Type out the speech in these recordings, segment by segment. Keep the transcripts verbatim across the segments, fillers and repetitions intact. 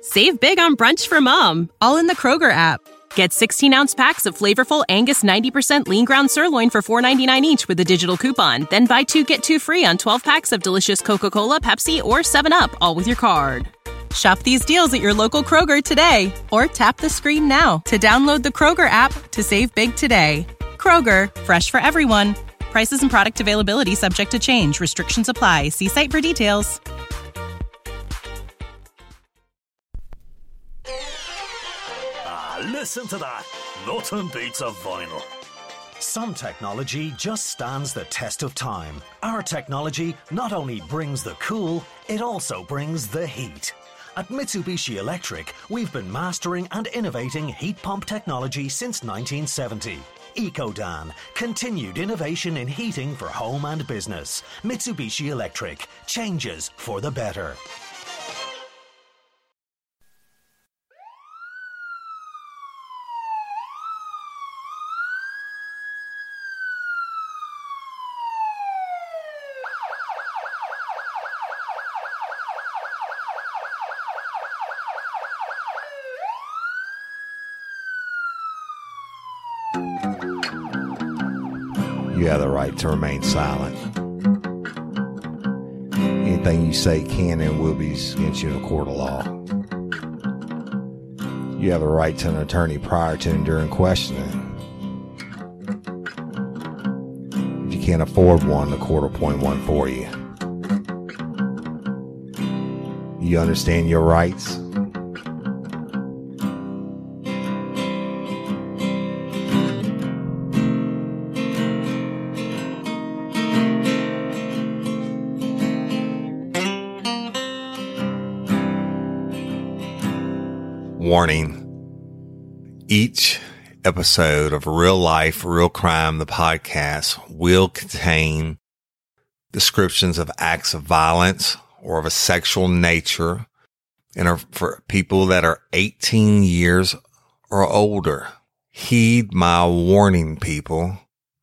Save big on brunch for mom, all in the Kroger app. Get sixteen-ounce packs of flavorful Angus ninety percent lean ground sirloin for four ninety-nine each with a digital coupon. Then buy two, get two free on twelve packs of delicious Coca-Cola, Pepsi, or seven up, all with your card. Shop these deals at your local Kroger today, or tap the screen now to download the Kroger app to save big today. Kroger, fresh for everyone. Prices and product availability subject to change. Restrictions apply. See site for details. Listen to that. Nothing beats a vinyl. Some technology just stands the test of time. Our technology not only brings the cool, it also brings the heat. At Mitsubishi Electric, we've been mastering and innovating heat pump technology since nineteen seventy. EcoDan, continued innovation in heating for home and business. Mitsubishi Electric, changes for the better. You have the right to remain silent. Anything you say can and will be against you in a court of law. You have the right to an attorney prior to and during questioning. If you can't afford one, the court will appoint one for you. You understand your rights? Warning. Each episode of Real Life, Real Crime, the podcast, will contain descriptions of acts of violence or of a sexual nature and are for people that are eighteen years or older. Heed my warning, people.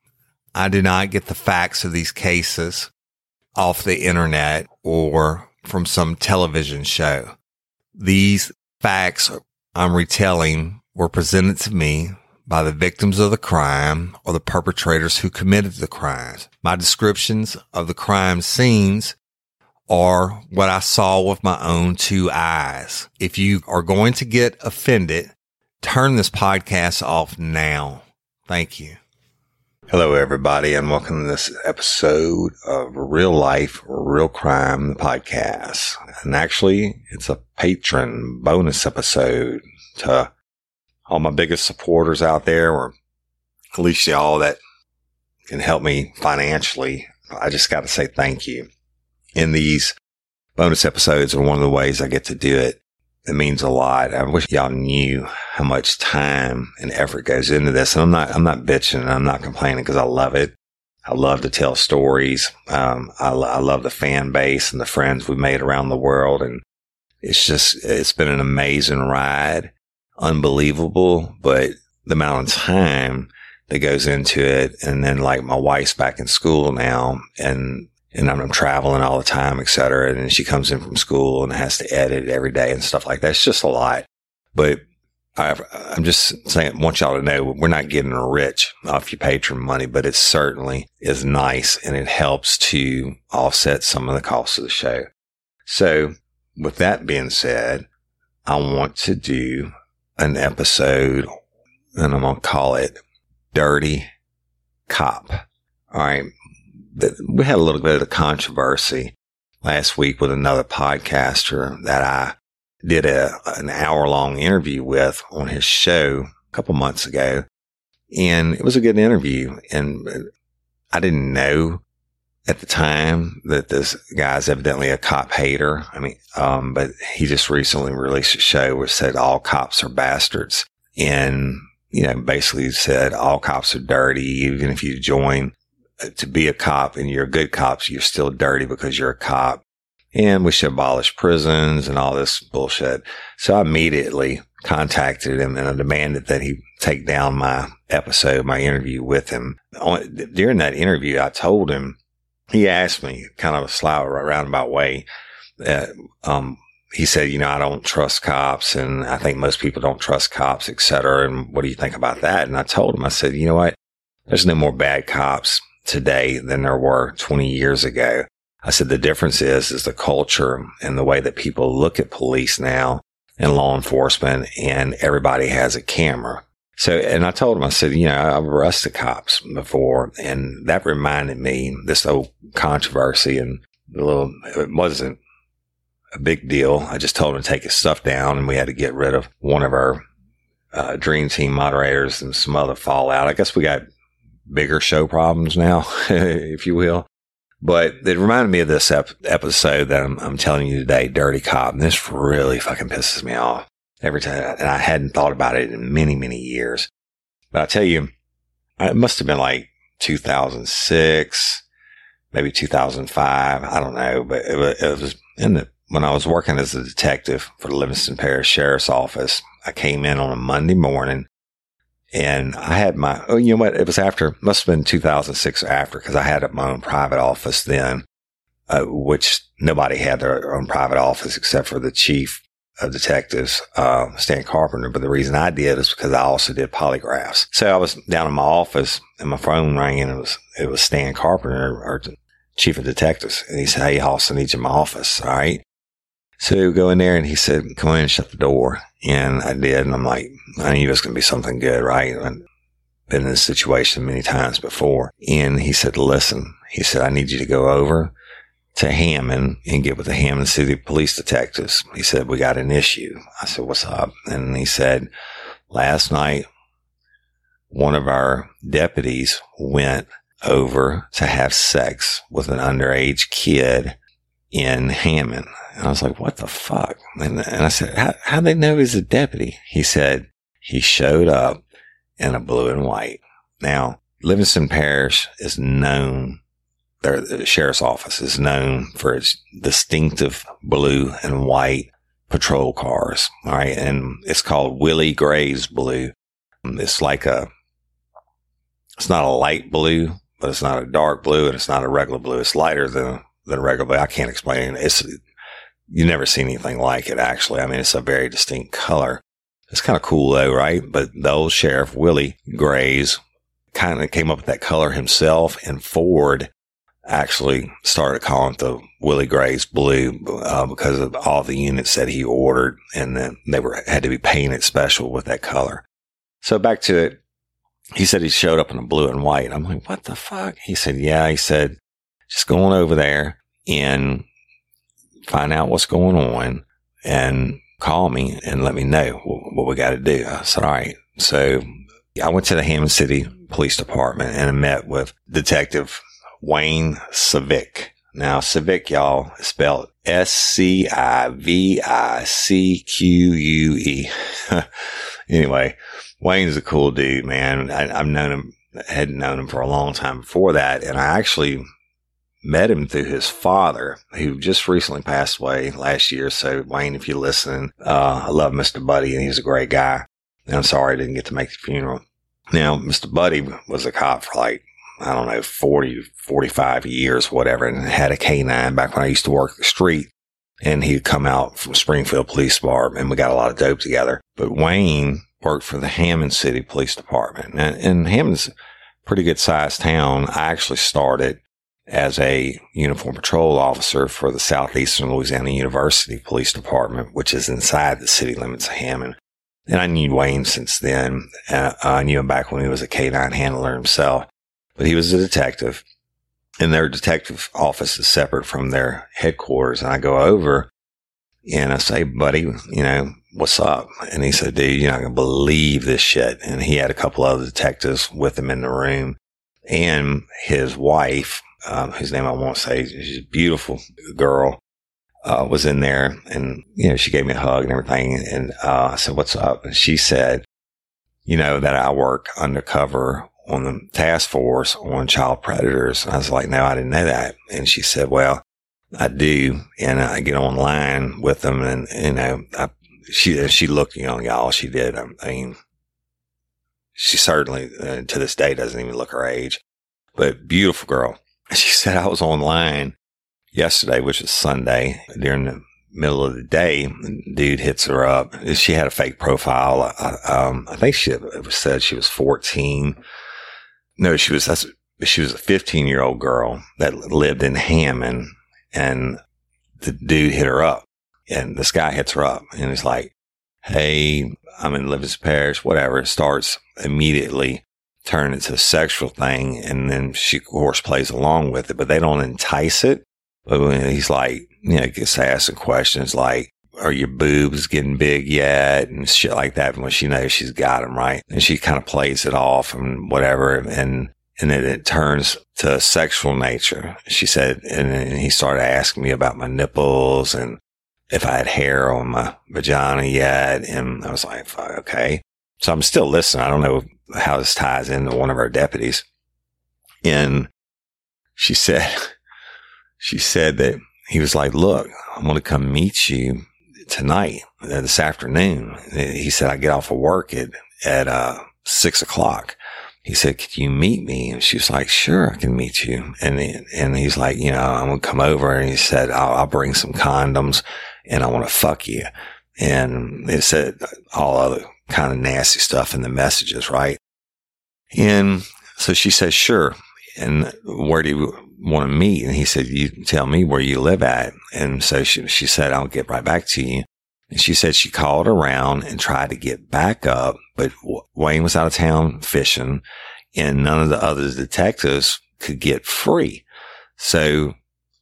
I do not get the facts of these cases off the internet or from some television show. These facts I'm retelling were presented to me by the victims of the crime or the perpetrators who committed the crimes. My descriptions of the crime scenes are what I saw with my own two eyes. If you are going to get offended, turn this podcast off now. Thank you. Hello, everybody, and welcome to this episode of Real Life, Real Crime, the podcast. And actually, it's a patron bonus episode to all my biggest supporters out there, or at least y'all that can help me financially. I just got to say thank you. And these bonus episodes are one of the ways I get to do it. It means a lot. I wish y'all knew how much time and effort goes into this. And I'm not, I'm not bitching and I'm not complaining because I love it. I love to tell stories. Um, I, I love the fan base and the friends we've made around the world. And it's just, it's been an amazing ride. Unbelievable. But the amount of time that goes into it. And then like my wife's back in school now and And I'm traveling all the time, et cetera. And then she comes in from school and has to edit every day and stuff like that. It's just a lot. But I've, I'm just saying, I want y'all to know we're not getting rich off your Patreon money, but it certainly is nice and it helps to offset some of the costs of the show. So with that being said, I want to do an episode and I'm going to call it Dirty Cop. All right. We had a little bit of a controversy last week with another podcaster that I did a an hour long interview with on his show a couple months ago. And it was a good interview. And I didn't know at the time that this guy's evidently a cop hater. I mean, um, but he just recently released a show which said all cops are bastards. And, you know, basically said all cops are dirty, even if you join to be a cop and you're a good cop, you're still dirty because you're a cop. And we should abolish prisons and all this bullshit. So I immediately contacted him and I demanded that he take down my episode, my interview with him. During that interview, I told him, he asked me kind of a sly roundabout way that, um, he said, you know, I don't trust cops, and I think most people don't trust cops, et cetera. And what do you think about that? And I told him, I said, you know what? There's no more bad cops today than there were twenty years ago. I said, the difference is, is the culture and the way that people look at police now and law enforcement, and everybody has a camera. So, and I told him, I said, you know, I've arrested cops before, and that reminded me, this old controversy, and a little, it wasn't a big deal. I just told him to take his stuff down, and we had to get rid of one of our uh, Dream Team moderators and some other fallout. I guess we got bigger show problems now, if you will. But it reminded me of this ep- episode that I'm, I'm telling you today, Dirty Cop. And this really fucking pisses me off every time. And I hadn't thought about it in many, many years. But I tell you, it must have been like two thousand six, maybe two thousand five. I don't know. But it was, it was in the, when I was working as a detective for the Livingston Parish Sheriff's Office. I came in on a Monday morning. And I had my, oh, you know what? It was after, must have been two thousand six or after, because I had my own private office then, uh, which nobody had their own private office except for the chief of detectives, uh, Stan Carpenter. But the reason I did is because I also did polygraphs. So I was down in my office and my phone rang, and it was, it was Stan Carpenter, or the chief of detectives. And he said, hey, Austin, I need you in my office. All right. So go in there, and he said, come in and shut the door. And I did. And I'm like, I knew it was going to be something good, right? I've been in this situation many times before. And he said, listen, he said, I need you to go over to Hammond and get with the Hammond City Police Detectives. He said, we got an issue. I said, what's up? And he said, last night, one of our deputies went over to have sex with an underage kid in Hammond. And I was like, what the fuck? And, and I said, how, how'd they know he's a deputy? He said, he showed up in a blue and white. Now, Livingston Parish is known, their the sheriff's office is known for its distinctive blue and white patrol cars. All right. And it's called Willie Gray's blue. It's like a, it's not a light blue, but it's not a dark blue, and it's not a regular blue. It's lighter than, than a regular blue. I can't explain it. It's, you never see anything like it, actually. I mean, it's a very distinct color. It's kind of cool, though, right? But the old sheriff, Willie Gray's, kind of came up with that color himself, and Ford actually started calling it the Willie Gray's blue uh, because of all the units that he ordered, and then they were had to be painted special with that color. So back to it. He said he showed up in a blue and white. I'm like, what the fuck? He said, yeah. He said, just going over there and find out what's going on and call me and let me know what, what we got to do. I said, all right. So I went to the Hammond City Police Department and I met with Detective Wayne Civic. Now, Civic, y'all, is spelled S C I V I C Q U E. Anyway, Wayne's a cool dude, man. I, I've known him, hadn't known him for a long time before that. And I actually met him through his father, who just recently passed away last year. So, Wayne, if you're listening, uh, I love Mister Buddy, and he's a great guy. And I'm sorry I didn't get to make the funeral. Now, Mister Buddy was a cop for like, I don't know, forty, forty-five years, whatever, and had a K nine back when I used to work the street. And he'd come out from Springfield Police Department, and we got a lot of dope together. But Wayne worked for the Hammond City Police Department. And, and Hammond's a pretty good sized town. I actually started as a uniform patrol officer for the Southeastern Louisiana University Police Department, which is inside the city limits of Hammond. And I knew Wayne since then. Uh, I knew him back when he was a K nine handler himself. But he was a detective, and their detective office is separate from their headquarters. And I go over and I say, buddy, you know, what's up? And he said, dude, you're not going to believe this shit. And he had a couple other detectives with him in the room, and his wife, um, whose name I won't say, she's a beautiful girl, uh, was in there. And, you know, she gave me a hug and everything. And uh, I said, what's up? And she said, you know, that I work undercover on the task force on child predators. I was like, no, I didn't know that. And she said, well, I do. And I get online with them, and, you know, I, she, she looked young, y'all. She did. I mean, she certainly uh, to this day doesn't even look her age, but beautiful girl. She said, I was online yesterday, which is Sunday, during the middle of the day, dude hits her up. She had a fake profile. I, um, I think she said she was fourteen. No, she was, that's, she was a fifteen year old girl that lived in Hammond, and the dude hit her up, and this guy hits her up, and he's like, hey, I'm in Livingston Parish, whatever. It starts immediately turning into a sexual thing. And then she, of course, plays along with it, but they don't entice it. But when he's like, you know, gets asking questions like, are your boobs getting big yet? And shit like that. When she knows she's got them, right? And she kind of plays it off and whatever. And, and then it turns to sexual nature. She said, and then he started asking me about my nipples and if I had hair on my vagina yet. And I was like, fuck, okay. So I'm still listening. I don't know how this ties into one of our deputies. And she said, she said that he was like, look, I'm going to come meet you tonight, uh, this afternoon. He said, I get off of work at, at, uh, six o'clock. He said, could you meet me? And she was like, sure, I can meet you. And, and he's like, you know, I'm going to come over. And he said, I'll, I'll bring some condoms and I want to fuck you. And it said all other kind of nasty stuff in the messages, right? And so she said, sure. And where do you want to meet? And he said, you tell me where you live at. And so she, she said, I'll get right back to you. And she said she called around and tried to get back up, but Wayne was out of town fishing and none of the other detectives could get free. So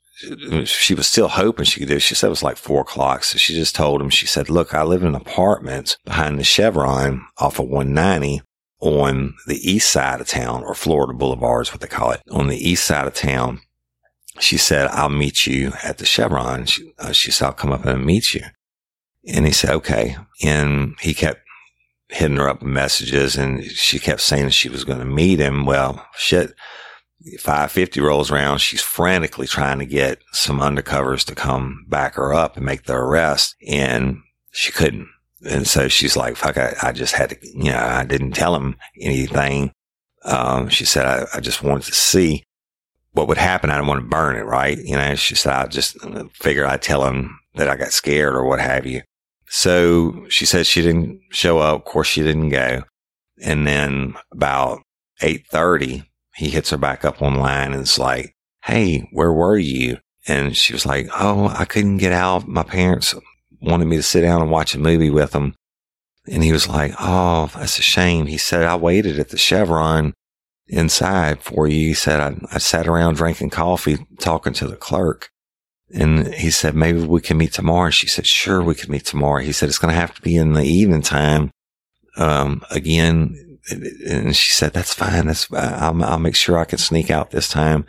she was still hoping she could do it. She said it was like four o'clock. So she just told him, she said, look, I live in apartments behind the Chevron off of one ninety on the east side of town, or Florida Boulevard is what they call it, on the east side of town. She said, I'll meet you at the Chevron. She, uh, she said, I'll come up and meet you. And he said, okay. And he kept hitting her up with messages, and she kept saying that she was going to meet him. Well, shit, five fifty rolls around. She's frantically trying to get some undercovers to come back her up and make the arrest. And she couldn't. And so she's like, fuck, I, I just had to, you know, I didn't tell him anything. Um, she said, I, I just wanted to see what would happen. I didn't want to burn it, right? You know, she said, I just figured I'd tell him that I got scared or what have you. So she said she didn't show up. Of course, she didn't go. And then about eight thirty, he hits her back up online and it's like, hey, where were you? And she was like, oh, I couldn't get out. My parents wanted me to sit down and watch a movie with them. And he was like, oh, that's a shame. He said, I waited at the Chevron inside for you. He said, I, I sat around drinking coffee, talking to the clerk. And he said, maybe we can meet tomorrow. She said, sure, we can meet tomorrow. He said, it's going to have to be in the evening time. Um, again, and she said, that's fine. That's fine. I'll, I'll make sure I can sneak out this time.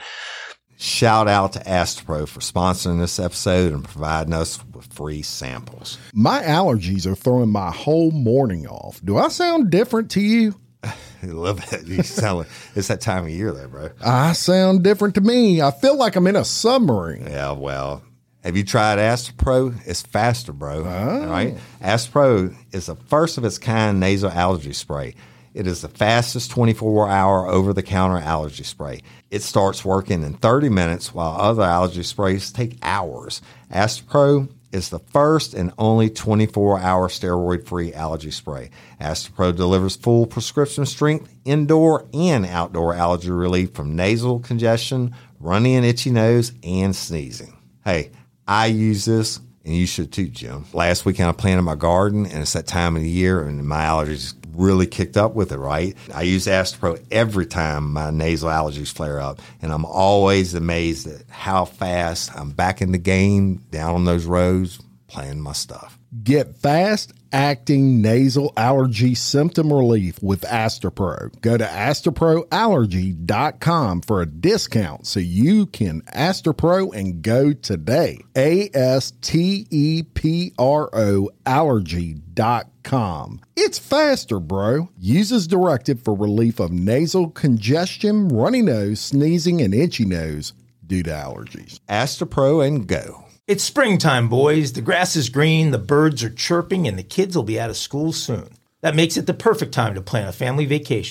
Shout out to Astepro for sponsoring this episode and providing us with free samples. My allergies are throwing my whole morning off. Do I sound different to you? I love it. You sound like, it's that time of year there, bro. I sound different to me. I feel like I'm in a submarine. Yeah, well, have you tried Astepro? It's faster, bro. Oh. Right? Astepro is the first of its kind nasal allergy spray. It is the fastest twenty-four hour over-the-counter allergy spray. It starts working in thirty minutes, while other allergy sprays take hours. Astepro is the first and only twenty-four hour steroid-free allergy spray. Astepro delivers full prescription strength, indoor and outdoor allergy relief from nasal congestion, runny and itchy nose, and sneezing. Hey, I use this, and you should too, Jim. Last weekend I planted my garden, and it's that time of the year, and my allergies really kicked up with it, right? I use Astepro every time my nasal allergies flare up, and I'm always amazed at how fast I'm back in the game, down on those roads, playing my stuff. Get fast-acting nasal allergy symptom relief with Astepro. Go to astepro allergy dot com for a discount so you can Astepro and go today. A S T E P R O allergy dot com. It's faster, bro. Use as directed for relief of nasal congestion, runny nose, sneezing, and itchy nose due to allergies. Astepro and go. It's springtime, boys. The grass is green, the birds are chirping, and the kids will be out of school soon. That makes it the perfect time to plan a family vacation.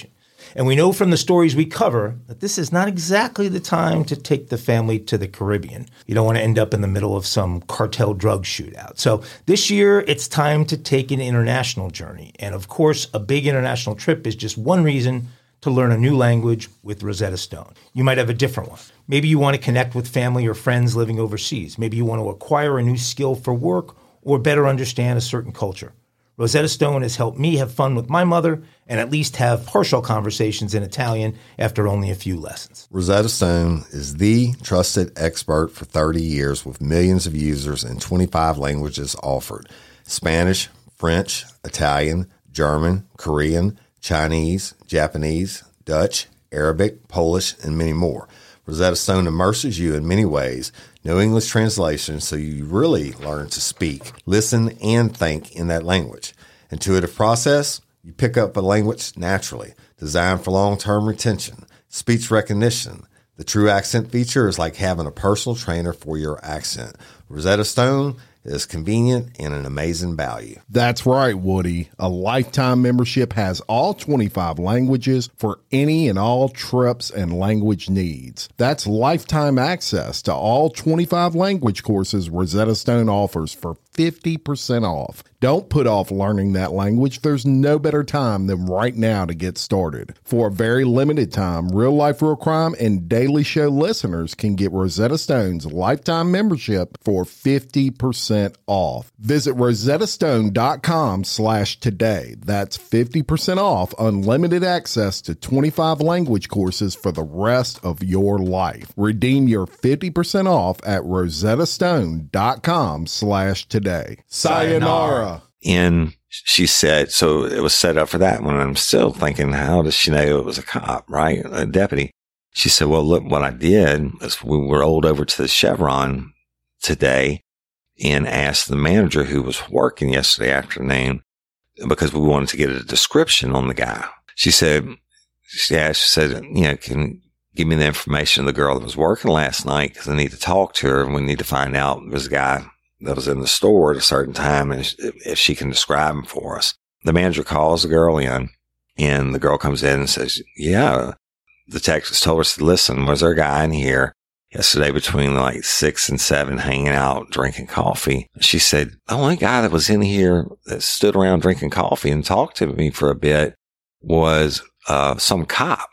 And we know from the stories we cover that this is not exactly the time to take the family to the Caribbean. You don't want to end up in the middle of some cartel drug shootout. So this year, it's time to take an international journey. And of course, a big international trip is just one reason to learn a new language with Rosetta Stone. You might have a different one. Maybe you want to connect with family or friends living overseas. Maybe you want to acquire a new skill for work or better understand a certain culture. Rosetta Stone has helped me have fun with my mother and at least have partial conversations in Italian after only a few lessons. Rosetta Stone is the trusted expert for thirty years with millions of users in twenty-five languages offered: Spanish, French, Italian, German, Korean, Chinese, Japanese, Dutch, Arabic, Polish, and many more. Rosetta Stone immerses you in many ways. No English translation, so you really learn to speak, listen, and think in that language. Intuitive process, you pick up a language naturally. Designed for long-term retention. Speech recognition. The True Accent feature is like having a personal trainer for your accent. Rosetta Stone is convenient and an amazing value. That's right, Woody. A lifetime membership has all twenty-five languages for any and all trips and language needs. That's lifetime access to all twenty-five language courses Rosetta Stone offers for fifty percent off. Don't put off learning that language. There's no better time than right now to get started. For a very limited time, Real Life Real Crime and Daily Show listeners can get Rosetta Stone's lifetime membership for fifty percent off. Visit rosettastone.com slash today. That's fifty percent off unlimited access to twenty-five language courses for the rest of your life. Redeem your fifty percent off at rosettastone.com slash today. Sayonara. And she said, so it was set up for that one. I'm still thinking, how does she know it was a cop, right? A deputy. She said, well, look, what I did is we were rolled over to the Chevron today and asked the manager who was working yesterday afternoon because we wanted to get a description on the guy. She said, she asked, she said, you know, can give me the information of the girl that was working last night because I need to talk to her and we need to find out there's a guy that was in the store at a certain time and if she can describe him for us. The manager calls the girl in and the girl comes in and says, yeah, the detectives told us to listen. Was there a guy in here yesterday between like six and seven hanging out, drinking coffee? She said, the only guy that was in here that stood around drinking coffee and talked to me for a bit was uh, some cop.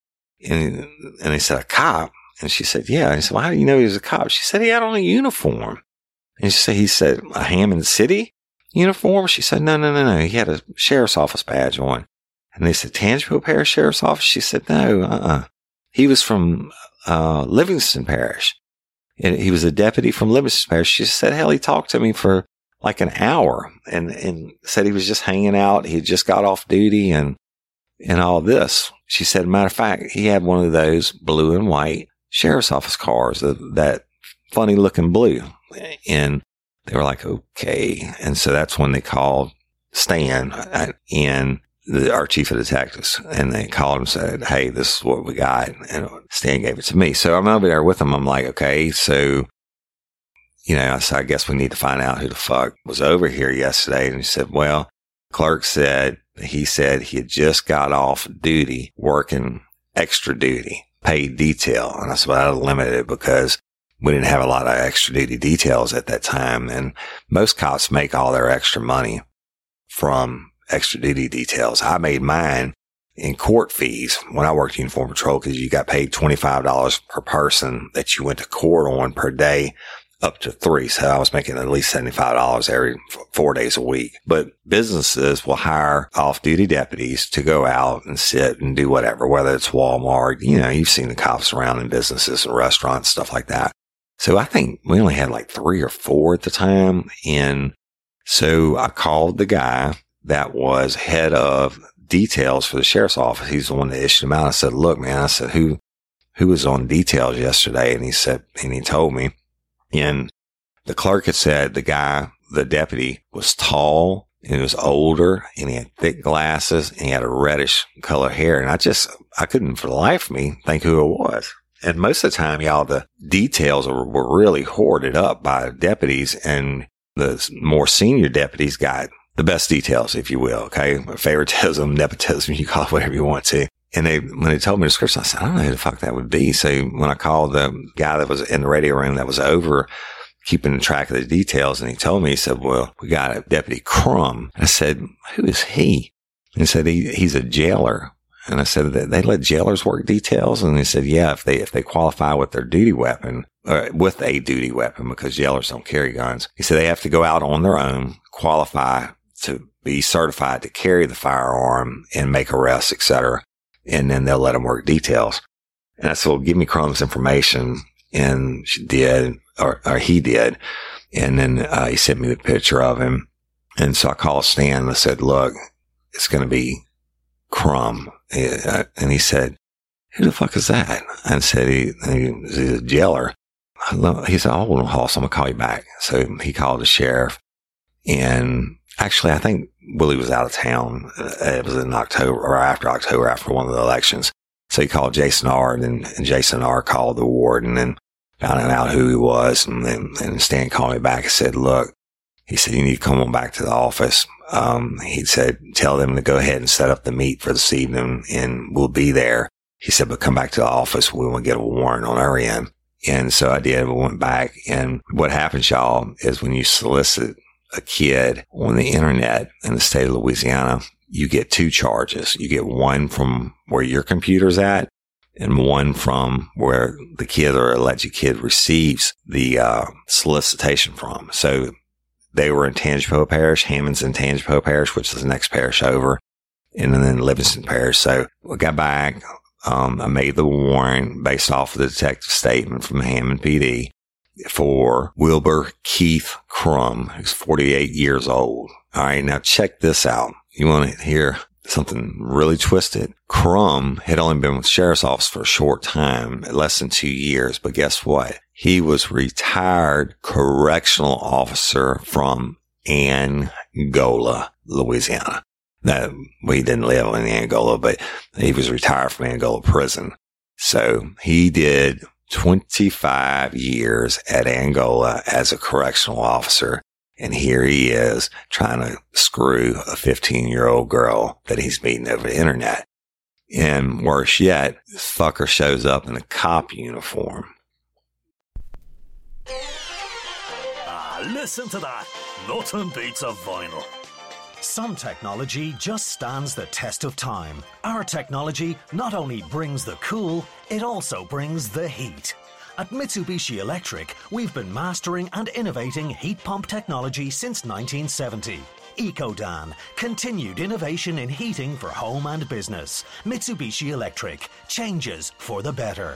And, and they said, a cop? And she said, yeah. And he said, well, how do you know he was a cop? She said, he had on a uniform. And she said, he said, a Hammond City uniform? She said, no, no, no, no. He had a sheriff's office badge on. And they said, Tangipahoa Parish Sheriff's Office? She said, no, uh-uh. He was from uh Livingston Parish. And he was a deputy from Livingston Parish. She said, hell, he talked to me for like an hour and, and said he was just hanging out. He just got off duty and, and all this. She said, matter of fact, he had one of those blue and white sheriff's office cars, that, that funny looking blue. And they were like, okay. And so that's when they called Stan and the, our chief of detectives. And they called him and said, hey, this is what we got. And Stan gave it to me. So I'm over there with him. I'm like, okay, so, you know, so I guess we need to find out who the fuck was over here yesterday. And he said, well, clerk said, he said he had just got off duty working extra duty, paid detail. And I said, well, I limited it because we didn't have a lot of extra duty details at that time. And most cops make all their extra money from extra duty details. I made mine in court fees when I worked uniform patrol because you got paid twenty-five dollars per person that you went to court on per day up to three. So I was making at least seventy-five dollars every four days a week. But businesses will hire off-duty deputies to go out and sit and do whatever, whether it's Walmart. You know, you've seen the cops around in businesses and restaurants, stuff like that. So I think we only had like three or four at the time. And so I called the guy that was head of details for the sheriff's office. He's the one that issued them out. I said, look, man, I said, who, who was on details yesterday? And he said, and he told me, and the clerk had said the guy, the deputy, was tall and he was older and he had thick glasses and he had a reddish color hair. And I just, I couldn't for the life of me think who it was. And most of the time, y'all, the details were, were really hoarded up by deputies, and the more senior deputies got the best details, if you will. Okay. Favoritism, nepotism, you call it whatever you want to. And they, when they told me the description, I said, I don't know who the fuck that would be. So when I called the guy that was in the radio room that was over keeping track of the details, and he told me, he said, well, we got a Deputy Crumb. I said, who is he? And he said, he, he's a jailer. And I said, they let jailers work details? And he said, yeah, if they, if they qualify with their duty weapon, or with a duty weapon, because jailers don't carry guns. He said they have to go out on their own, qualify to be certified to carry the firearm and make arrests, et cetera. And then they'll let them work details. And I said, well, give me Crumb's information. And she did, or, or he did. And then uh, he sent me the picture of him. And so I called Stan and I said, look, it's going to be Crumb. And he said, who the fuck is that? And said, he, he's a jailer. He said, oh, hold on, Hoss, I'm going to call you back. So he called the sheriff. And actually, I think Willie was out of town. It was in October or after October, after one of the elections. So he called Jason Ard, and, and Jason Ard called the warden and found out who he was. And then and Stan called me back and said, look, he said, you need to come on back to the office. Um, he said, tell them to go ahead and set up the meet for this evening and we'll be there. He said, but come back to the office. We want to get a warrant on our end. And so I did. We went back. And what happens, y'all, is when you solicit a kid on the internet in the state of Louisiana, you get two charges. You get one from where your computer's at and one from where the kid or alleged kid receives the uh, solicitation from. So they were in Tangipahoa Parish, Hammond's in Tangipahoa Parish, which is the next parish over, and then Livingston Parish. So we got back. Um, I made the warrant based off of the detective statement from Hammond P D for Wilbur Keith Crumb, who's forty-eight years old. All right, now check this out. You want to hear something really twisted? Crumb had only been with the sheriff's office for a short time, less than two years, but guess what? He was retired correctional officer from Angola, Louisiana. No, we didn't live in Angola, but he was retired from Angola prison. So he did twenty-five years at Angola as a correctional officer. And here he is trying to screw a fifteen-year-old girl that he's meeting over the internet. And worse yet, this fucker shows up in a cop uniform. Ah, listen to that. Nothing beats a vinyl. Some technology just stands the test of time. Our technology not only brings the cool, it also brings the heat. At Mitsubishi Electric, we've been mastering and innovating heat pump technology since nineteen seventy. EcoDan, continued innovation in heating for home and business. Mitsubishi Electric, changes for the better.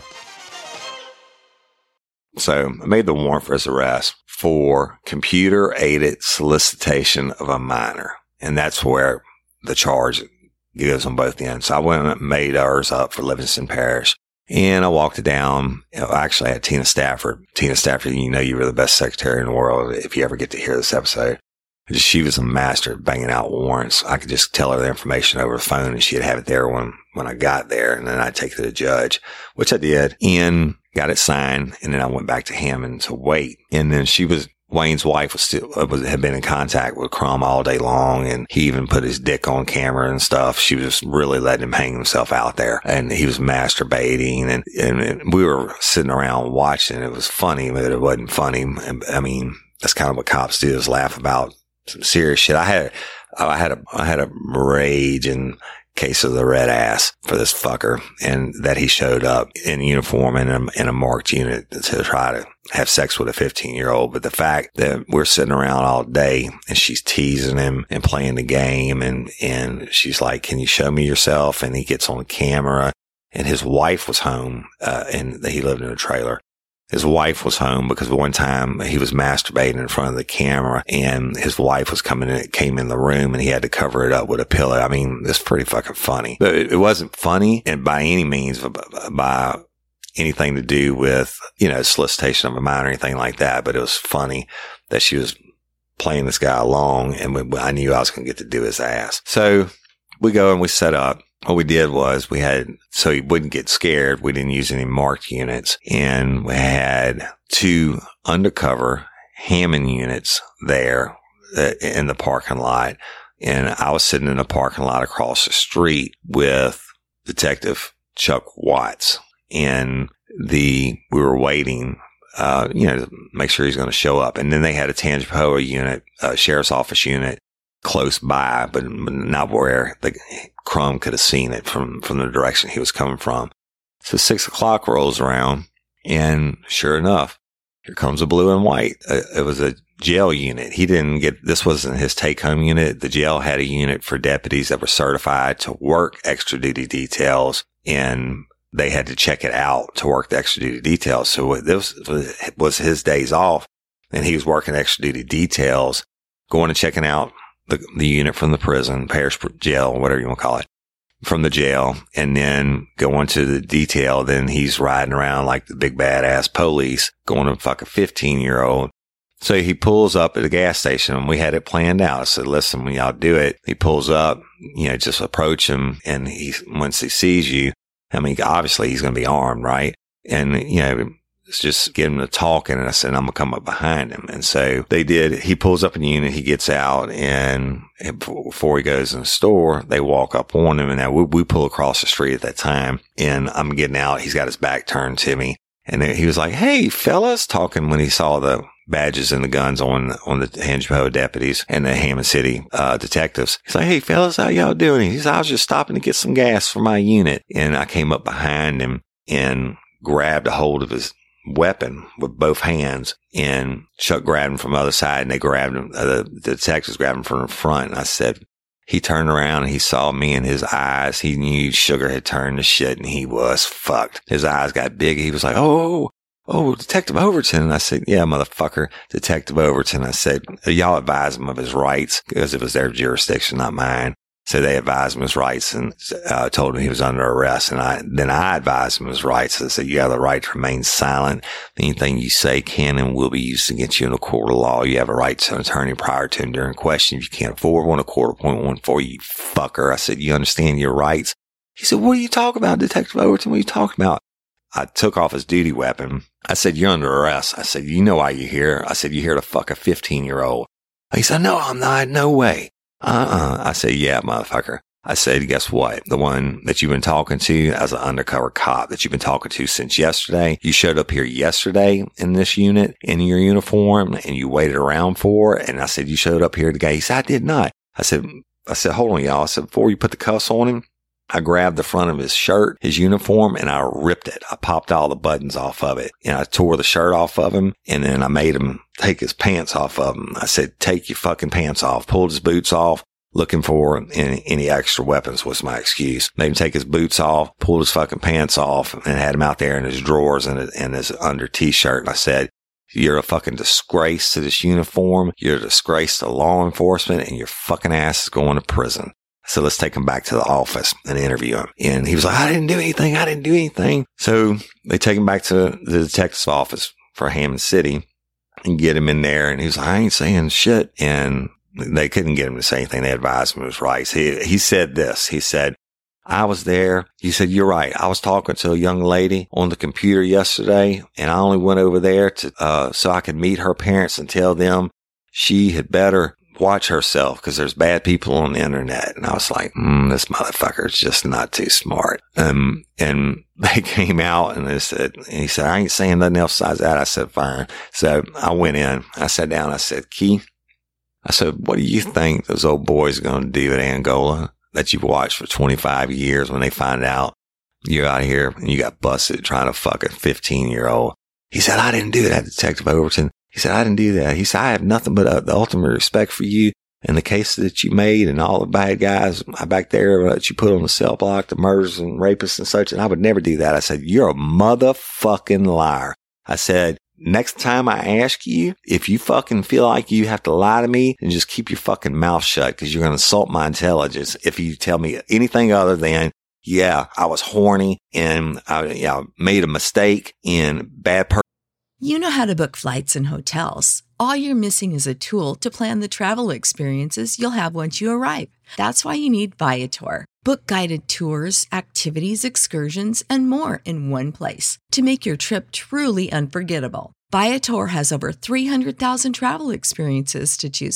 So I made the warrant for his arrest for computer-aided solicitation of a minor. And that's where the charge goes on both ends. So I went and made ours up for Livingston Parish. And I walked it down. Actually, I had Tina Stafford. Tina Stafford, you know you were the best secretary in the world if you ever get to hear this episode. She was a master at banging out warrants. I could just tell her the information over the phone and she'd have it there when, when I got there. And then I'd take it to the judge, which I did, and got it signed. And then I went back to Hammond to wait. And then she was, Wayne's wife was still, was, had been in contact with Crumb all day long. And he even put his dick on camera and stuff. She was really letting him hang himself out there. And he was masturbating. And, and, and we were sitting around watching. It was funny, but it wasn't funny. I mean, that's kind of what cops do, is laugh about some serious shit. I had, I had a, I had a rage and case of the red ass for this fucker, and that he showed up in uniform and in, in a marked unit to try to have sex with a fifteen year old. But the fact that we're sitting around all day and she's teasing him and playing the game, and, and she's like, can you show me yourself? And he gets on camera, and his wife was home, uh, and he lived in a trailer. His wife was home because one time he was masturbating in front of the camera, and his wife was coming in, came in the room, and he had to cover it up with a pillow. I mean, it's pretty fucking funny, but it wasn't funny and by any means by anything to do with, you know, solicitation of a minor or anything like that. But it was funny that she was playing this guy along, and I knew I was going to get to do his ass. So we go and we set up. What we did was we had, so he wouldn't get scared, we didn't use any marked units, and we had two undercover Hammond units there uh, in the parking lot. And I was sitting in the parking lot across the street with Detective Chuck Watts. And the, we were waiting, uh, you know, to make sure he's going to show up. And then they had a Tangipahoa unit, a sheriff's office unit close by, but not where the Crumb could have seen it from, from the direction he was coming from. So six o'clock rolls around, and sure enough, here comes a blue and white. Uh, it was a jail unit. He didn't get, this wasn't his take home unit. The jail had a unit for deputies that were certified to work extra duty details, and they had to check it out to work the extra duty details. So this was his days off, and he was working extra duty details, going and checking out the, the unit from the prison, parish jail, whatever you want to call it, from the jail, and then going to the detail. Then he's riding around like the big badass police, going to fuck a fifteen year old. So he pulls up at a gas station, and we had it planned out. I said, listen, when y'all do it, he pulls up, you know, just approach him. And he, once he sees you, I mean, obviously he's going to be armed, right? And, you know, it's just get him to talking. And I said, I'm going to come up behind him. And so they did. He pulls up in the unit, he gets out, and before he goes in the store, they walk up on him. And now we, we pull across the street at that time, and I'm getting out. He's got his back turned to me. And he was like, hey, fellas, talking when he saw the badges and the guns on, on the Tangipahoa deputies and the Hammond City, uh, detectives. He's like, hey, fellas, how y'all doing? He said, I was just stopping to get some gas for my unit. And I came up behind him and grabbed a hold of his weapon with both hands, and Chuck grabbed him from the other side, and they grabbed him, uh, the, the detectives grabbed him from the front. And I said, he turned around and he saw me, and his eyes, he knew sugar had turned to shit, and he was fucked. His eyes got big. He was like, oh, oh, Detective Overton. And I said, yeah, motherfucker, Detective Overton. I said, y'all advise him of his rights, because it was their jurisdiction, not mine. So they advised him his rights, and uh, told him he was under arrest. And I, then I advised him his rights. I said, you have the right to remain silent. Anything you say can and will be used against you in a court of law. You have a right to an attorney prior to and during question. If you can't afford one, a court appoint one for you, fucker. I said, you understand your rights? He said, what are you talking about, Detective Overton? What are you talking about? I took off his duty weapon. I said, you're under arrest. I said, you know why you're here. I said, you're here to fuck a fifteen year old. He said, no, I'm not. No way. Uh-uh. I said, yeah, motherfucker. I said, guess what? The one that you've been talking to as an undercover cop that you've been talking to since yesterday, you showed up here yesterday in this unit in your uniform, and you waited around for it. And I said, you showed up here today. He said, I did not. I said, I said, hold on, y'all. I said, before you put the cuffs on him, I grabbed the front of his shirt, his uniform, and I ripped it. I popped all the buttons off of it, and I tore the shirt off of him, and then I made him take his pants off of him. I said, take your fucking pants off. Pulled his boots off, looking for any, any extra weapons was my excuse. Made him take his boots off, pulled his fucking pants off, and had him out there in his drawers and, and his under t-shirt. And I said, you're a fucking disgrace to this uniform. You're a disgrace to law enforcement, and your fucking ass is going to prison. So let's take him back to the office and interview him. And he was like, I didn't do anything. I didn't do anything. So they take him back to the detective's office for Hammond City and get him in there. And he was like, I ain't saying shit. And they couldn't get him to say anything. They advised him of his rights. He, he said this. He said, I was there. He said, you're right. I was talking to a young lady on the computer yesterday, and I only went over there to, uh, so I could meet her parents and tell them she had better watch herself, because there's bad people on the internet. And I was like, mm, this motherfucker's just not too smart. Um, and they came out, and they said, and he said, I ain't saying nothing else besides that. I said, fine. So I went in, I sat down, I said, Keith, I said, what do you think those old boys are going to do at Angola that you've watched for twenty-five years when they find out you're out here and you got busted trying to fuck a fifteen year old? He said, I didn't do that, Detective Overton. He said, I didn't do that. He said, I have nothing but uh, the ultimate respect for you and the case that you made and all the bad guys back there that you put on the cell block, the murders and rapists and such. And I would never do that. I said, you're a motherfucking liar. I said, next time I ask you, if you fucking feel like you have to lie to me, then just keep your fucking mouth shut, because you're going to insult my intelligence if you tell me anything other than, yeah, I was horny and I yeah, made a mistake in bad person. You know how to book flights and hotels. All you're missing is a tool to plan the travel experiences you'll have once you arrive. That's why you need Viator. Book guided tours, activities, excursions, and more in one place to make your trip truly unforgettable. Viator has over three hundred thousand travel experiences to choose from.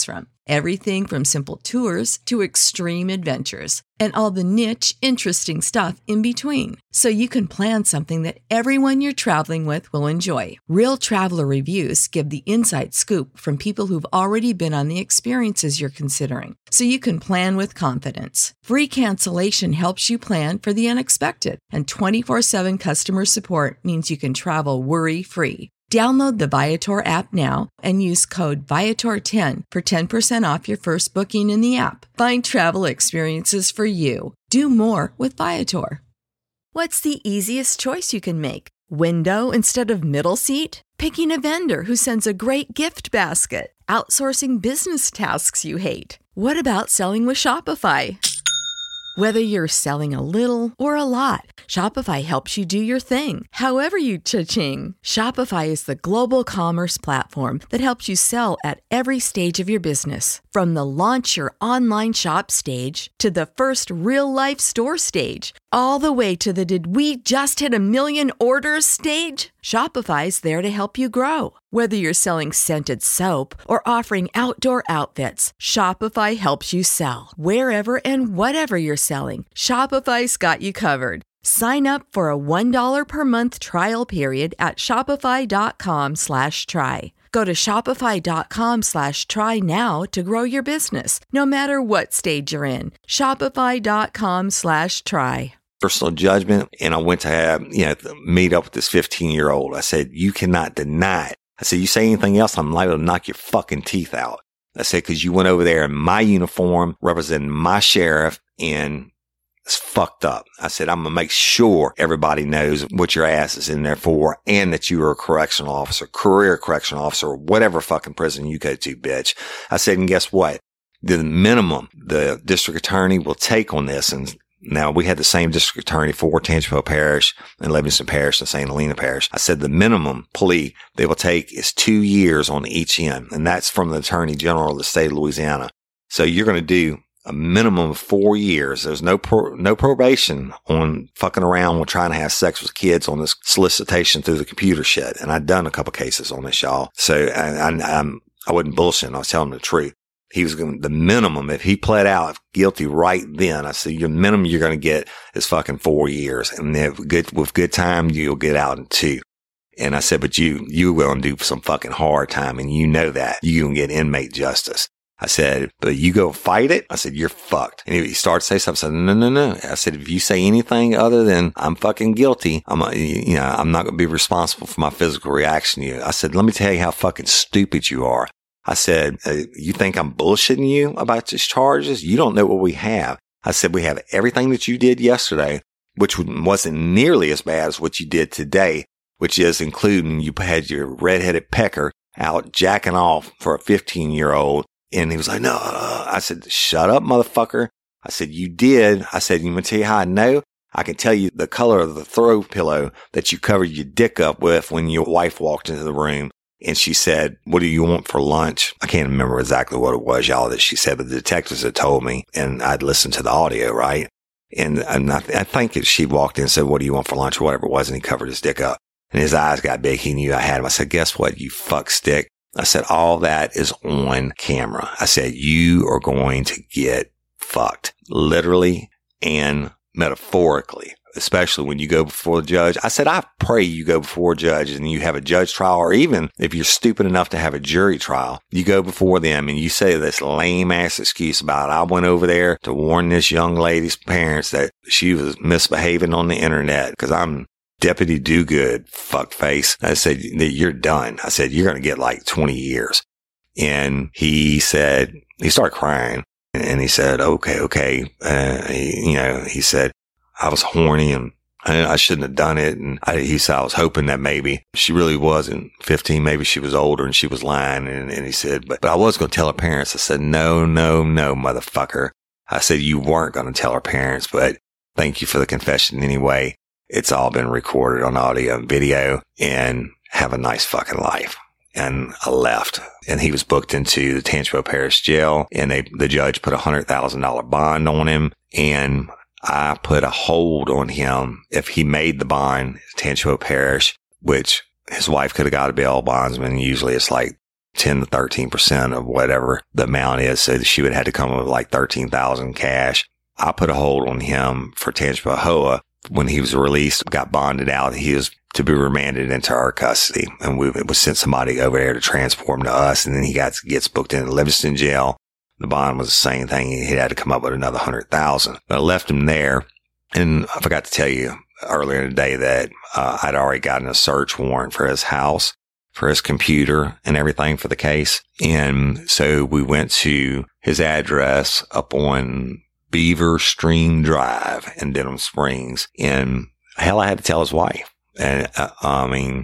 Everything from simple tours to extreme adventures and all the niche, interesting stuff in between. So you can plan something that everyone you're traveling with will enjoy. Real traveler reviews give the inside scoop from people who've already been on the experiences you're considering. So you can plan with confidence. Free cancellation helps you plan for the unexpected. And twenty-four seven customer support means you can travel worry-free. Download the Viator app now and use code Viator ten for ten percent off your first booking in the app. Find travel experiences for you. Do more with Viator. What's the easiest choice you can make? Window instead of middle seat? Picking a vendor who sends a great gift basket? Outsourcing business tasks you hate? What about selling with Shopify? Whether you're selling a little or a lot, Shopify helps you do your thing, however you cha-ching. Shopify is the global commerce platform that helps you sell at every stage of your business. From the launch your online shop stage to the first real-life store stage, all the way to the did we just hit a million orders stage. Shopify's there to help you grow. Whether you're selling scented soap or offering outdoor outfits, Shopify helps you sell. Wherever and whatever you're selling, Shopify's got you covered. Sign up for a one dollar per month trial period at shopify.com slash try. Go to shopify.com slash try now to grow your business, no matter what stage you're in. Shopify.com slash try. Personal judgment. And I went to have, you know, meet up with this fifteen year old. I said, you cannot deny it. I said, you say anything else, I'm liable to knock your fucking teeth out. I said, cause you went over there in my uniform representing my sheriff and it's fucked up. I said, I'm going to make sure everybody knows what your ass is in there for and that you are a correctional officer, career correctional officer, whatever fucking prison you go to, bitch. I said, and guess what? The minimum the district attorney will take on this, and now, we had the same district attorney for Tangipahoa Parish and Livingston Parish and Saint Helena Parish. I said the minimum plea they will take is two years on each end, and that's from the Attorney General of the state of Louisiana. So you're going to do a minimum of four years. There's no pro- no probation on fucking around with trying to have sex with kids on this solicitation through the computer shit. And I've done a couple cases on this, y'all. So I, I, I'm, I wasn't bullshitting. I was telling the truth. He was going to, the minimum, if he pled out guilty right then, I said, your minimum you're going to get is fucking four years. And if good, with good time, you'll get out in two. And I said, but you, you will do some fucking hard time. And you know that you can get inmate justice. I said, but you go fight it. I said, you're fucked. And he started to say something. I said, no, no, no. I said, if you say anything other than I'm fucking guilty, I'm, you know, I'm not going to be responsible for my physical reaction to you. I said, let me tell you how fucking stupid you are. I said, uh, you think I'm bullshitting you about these charges? You don't know what we have. I said, we have everything that you did yesterday, which wasn't nearly as bad as what you did today, which is including you had your redheaded pecker out jacking off for a fifteen year old. And he was like, no, I said, shut up, motherfucker. I said, you did. I said, you want to tell you how I know? I can tell you the color of the throw pillow that you covered your dick up with when your wife walked into the room. And she said, what do you want for lunch? I can't remember exactly what it was, y'all, that she said, but the detectives had told me, and I'd listened to the audio, right? And, and I, I think if she walked in and said, what do you want for lunch or whatever it was, and he covered his dick up. And his eyes got big. He knew I had him. I said, guess what, you fuck stick? I said, all that is on camera. I said, you are going to get fucked, literally and metaphorically. Especially when you go before the judge. I said, I pray you go before a judge and you have a judge trial, or even if you're stupid enough to have a jury trial, you go before them and you say this lame ass excuse about, I went over there to warn this young lady's parents that she was misbehaving on the internet because I'm Deputy Do-Good, fuckface. I said, you're done. I said, you're going to get like twenty years. And he said, he started crying and he said, okay, okay. Uh, he, you know, he said, I was horny and I shouldn't have done it. And I, he said, I was hoping that maybe she really wasn't fifteen. Maybe she was older and she was lying. And, and he said, but, but I was going to tell her parents. I said, no, no, no, motherfucker. I said, you weren't going to tell her parents, but thank you for the confession anyway. It's all been recorded on audio and video, and have a nice fucking life. And I left, and he was booked into the Tangipahoa Parish jail, and they, the judge put a hundred thousand dollar bond on him, and I put a hold on him if he made the bond, Tangipahoa Parish, which his wife could have got a bail bondsman. Usually it's like ten to thirteen percent of whatever the amount is. So she would have to come up with like thirteen thousand cash. I put a hold on him for Tangipahoa. When he was released, got bonded out, he was to be remanded into our custody. And we was sent somebody over there to transport him to us. And then he got, gets booked into Livingston jail. The bond was the same thing. He had to come up with another hundred thousand. But I left him there. And I forgot to tell you earlier in the day that uh, I'd already gotten a search warrant for his house, for his computer and everything for the case. And so we went to his address up on Beaver Stream Drive in Denham Springs. And hell, I had to tell his wife. And uh, I mean,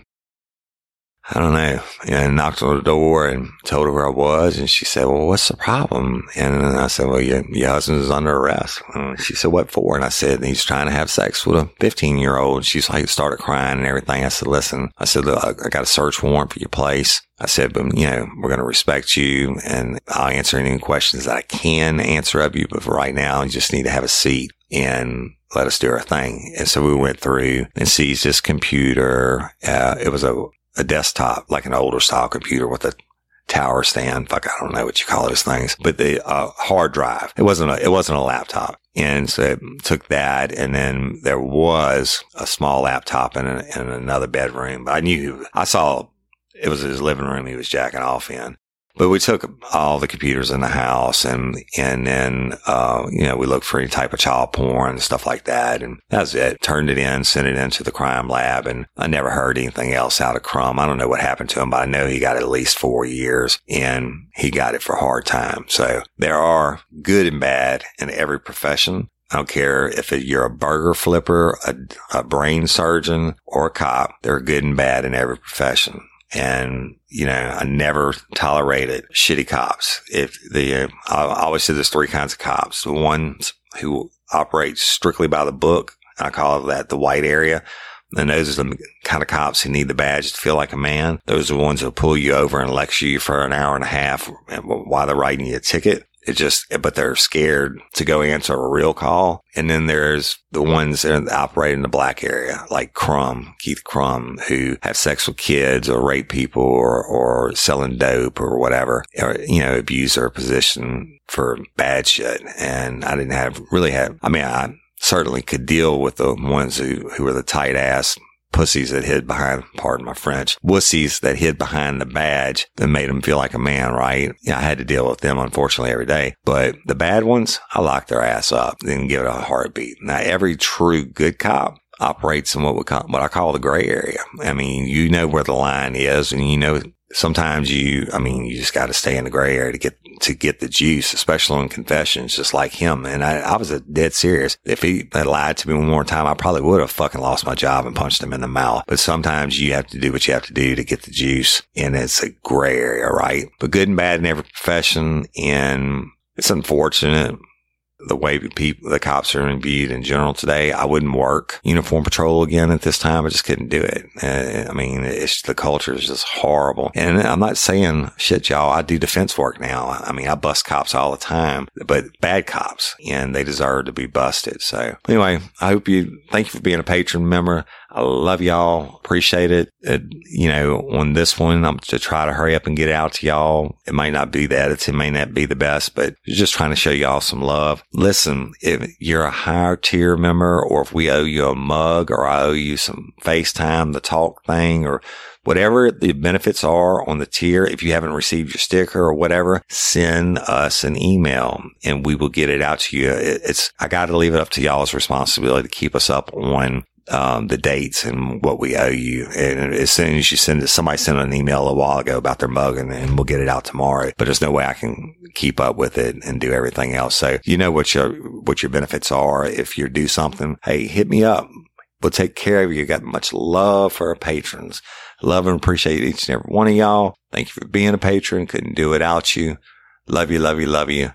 I don't know. And I knocked on the door and told her where I was. And she said, well, what's the problem? And I said, well, your, your husband is under arrest. And she said, what for? And I said, he's trying to have sex with a fifteen year old. She's like, started crying and everything. I said, listen, I said, look, I got a search warrant for your place. I said, but you know, we're going to respect you and I'll answer any questions that I can answer of you. But for right now, you just need to have a seat and let us do our thing. And so we went through and seized his computer. Uh, it was a, a desktop, like an older style computer with a tower stand. Fuck, I don't know what you call those things, but the uh, hard drive. It wasn't a, it wasn't a laptop. And so it took that. And then there was a small laptop in, a, in another bedroom. But I knew, I saw it was his living room he was jacking off in. But we took all the computers in the house and, and then, uh, you know, we looked for any type of child porn and stuff like that. And that was it. Turned it in, sent it into the crime lab. And I never heard anything else out of Crum. I don't know what happened to him, but I know he got at least four years and he got it for hard time. So there are good and bad in every profession. I don't care if it, you're a burger flipper, a, a brain surgeon, or a cop. There are good and bad in every profession. And, you know, I never tolerated shitty cops. If the, uh, I always said there's three kinds of cops. The ones who operate strictly by the book. I call that the white area. And those are the kind of cops who need the badge to feel like a man. Those are the ones who pull you over and lecture you for an hour and a half while they're writing you a ticket. It just, but they're scared to go answer a real call. And then there's the ones that operate in the black area, like Crum, Keith Crum, who have sex with kids or rape people or, or selling dope or whatever, or, you know, abuse their position for bad shit. And I didn't have, really have, I mean, I certainly could deal with the ones who, who were the tight ass pussies that hid behind, pardon my French, wussies that hid behind the badge that made them feel like a man, right? Yeah, I had to deal with them, unfortunately, every day. But the bad ones, I locked their ass up, didn't give it a heartbeat. Now, every true good cop operates in what we call, what I call the gray area. I mean, you know where the line is, and you know, sometimes you, I mean, you just got to stay in the gray area to get, to get the juice, especially in confessions, just like him. And I, I was a dead serious. If he had lied to me one more time, I probably would have fucking lost my job and punched him in the mouth. But sometimes you have to do what you have to do to get the juice. And it's a gray area, right? But good and bad in every profession. And it's unfortunate the way people, the cops are viewed in general today. I wouldn't work uniform patrol again at this time. I just couldn't do it. Uh, I mean, it's, the culture is just horrible. And I'm not saying shit, y'all. I do defense work now. I mean, I bust cops all the time, but bad cops, and they deserve to be busted. So anyway, I hope you, thank you for being a patron member. I love y'all. Appreciate it. Uh, you know, on this one, I'm to try to hurry up and get it out to y'all. It might not be the edits. It may not be the best, but just trying to show y'all some love. Listen, if you're a higher tier member, or if we owe you a mug, or I owe you some FaceTime, the talk thing, or whatever the benefits are on the tier, if you haven't received your sticker or whatever, send us an email and we will get it out to you. It's, I got to leave it up to y'all's responsibility to keep us up on Um, the dates and what we owe you. And as soon as you send it, somebody sent an email a while ago about their mug, and, and we'll get it out tomorrow. But there's no way I can keep up with it and do everything else. So you know what your, what your benefits are. If you do something, hey, hit me up. We'll take care of you. Got much love for our patrons. Love and appreciate each and every one of y'all. Thank you for being a patron. Couldn't do it without you. Love you, love you, love you.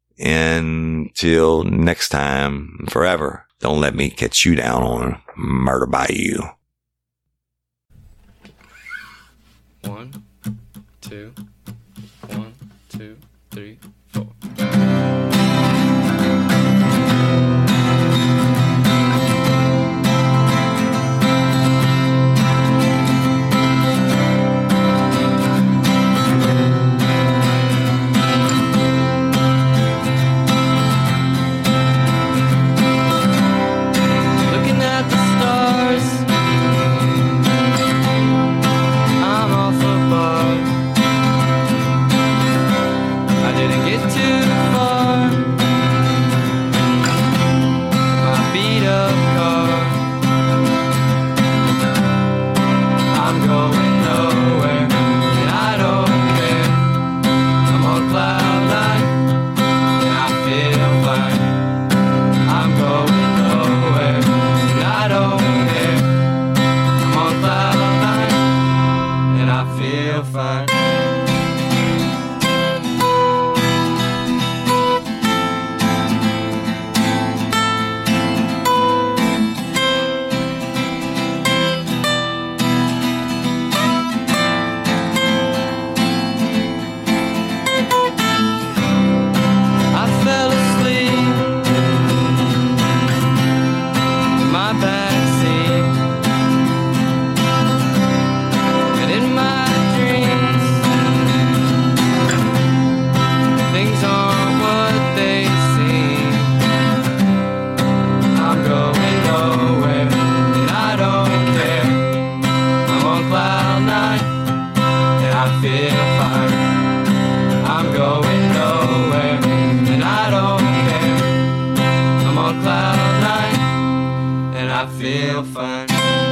Until next time, forever. Don't let me catch you down on Murder by You. One, two, one, two, three, four. on cloud nine, and I feel fine.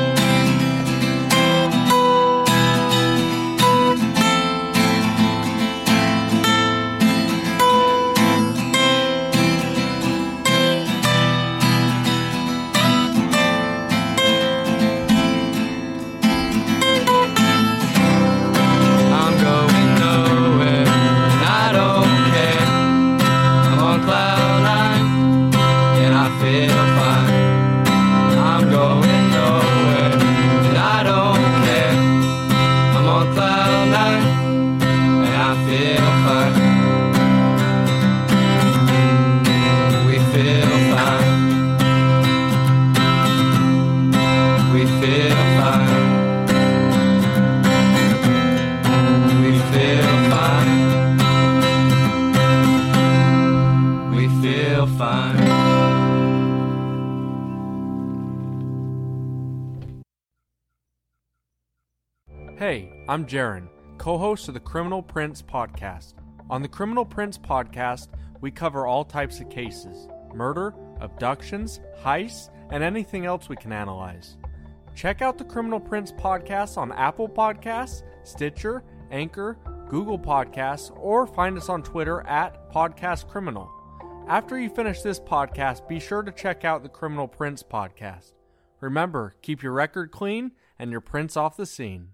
Hey, I'm Jaron, co-host of the Criminal Prince podcast. On the Criminal Prince podcast, we cover all types of cases: murder, abductions, heists, and anything else we can analyze. Check out the Criminal Prince podcast on Apple Podcasts, Stitcher, Anchor, Google Podcasts, or find us on Twitter at Podcast Criminal. After you finish this podcast, be sure to check out the Criminal Prince podcast. Remember, keep your record clean and your prints off the scene.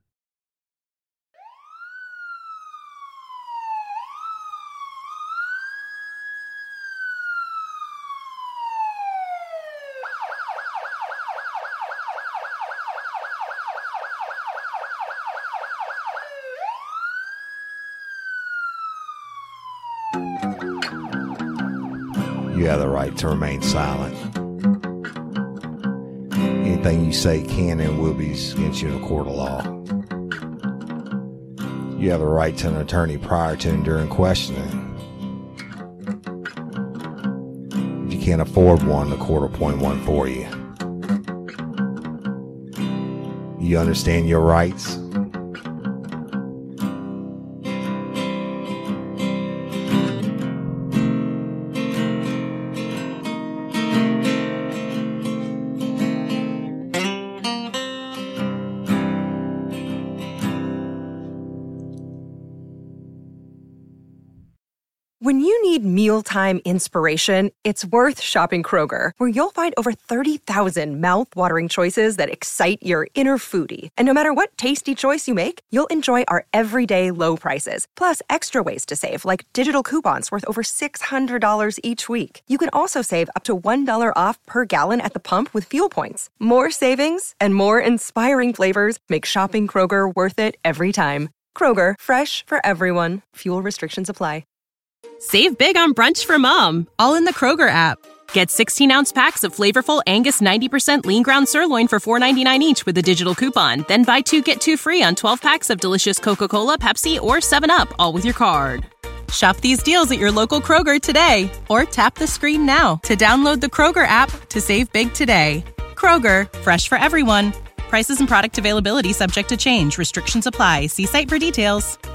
You have the right to remain silent. Anything you say can and will be used against you in a court of law. You have the right to an attorney prior to and during questioning. If you can't afford one, the court will appoint one for you. You understand your rights? When you need mealtime inspiration, it's worth shopping Kroger, where you'll find over thirty thousand mouth-watering choices that excite your inner foodie. And no matter what tasty choice you make, you'll enjoy our everyday low prices, plus extra ways to save, like digital coupons worth over six hundred dollars each week. You can also save up to one dollar off per gallon at the pump with fuel points. More savings and more inspiring flavors make shopping Kroger worth it every time. Kroger, fresh for everyone. Fuel restrictions apply. Save big on brunch for mom, all in the Kroger app. Get sixteen-ounce packs of flavorful Angus ninety percent lean ground sirloin for four ninety-nine each with a digital coupon. Then buy two, get two free on twelve packs of delicious Coca-Cola, Pepsi, or seven up, all with your card. Shop these deals at your local Kroger today, or tap the screen now to download the Kroger app to save big today. Kroger, fresh for everyone. Prices and product availability subject to change. Restrictions apply. See site for details.